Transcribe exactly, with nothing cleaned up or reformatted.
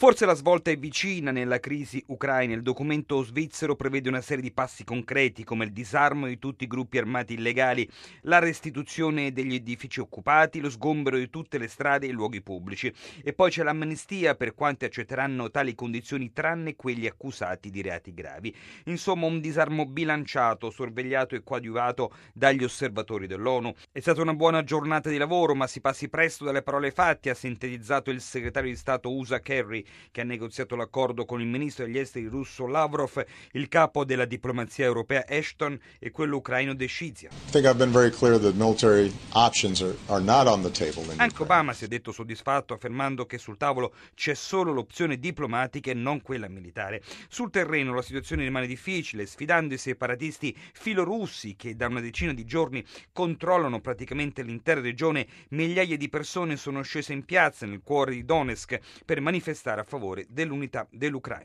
Forse la svolta è vicina nella crisi ucraina. Il documento svizzero prevede una serie di passi concreti come il disarmo di tutti i gruppi armati illegali, la restituzione degli edifici occupati, lo sgombero di tutte le strade e i luoghi pubblici. E poi c'è l'amnistia per quanti accetteranno tali condizioni tranne quelli accusati di reati gravi. Insomma, un disarmo bilanciato, sorvegliato e coadiuvato dagli osservatori dell'ONU. È stata una buona giornata di lavoro, ma si passi presto dalle parole ai fatti, ha sintetizzato il segretario di Stato U S A Kerry, che ha negoziato l'accordo con il ministro degli esteri russo Lavrov, il capo della diplomazia europea Ashton e quello ucraino De Scizia. Anche Obama si è detto soddisfatto, affermando che sul tavolo c'è solo l'opzione diplomatica e non quella militare. Sul terreno la situazione rimane difficile, sfidando i separatisti filorussi che da una decina di giorni controllano praticamente l'intera regione. Migliaia di persone sono scese in piazza nel cuore di Donetsk per manifestare a favore dell'unità dell'Ucraina.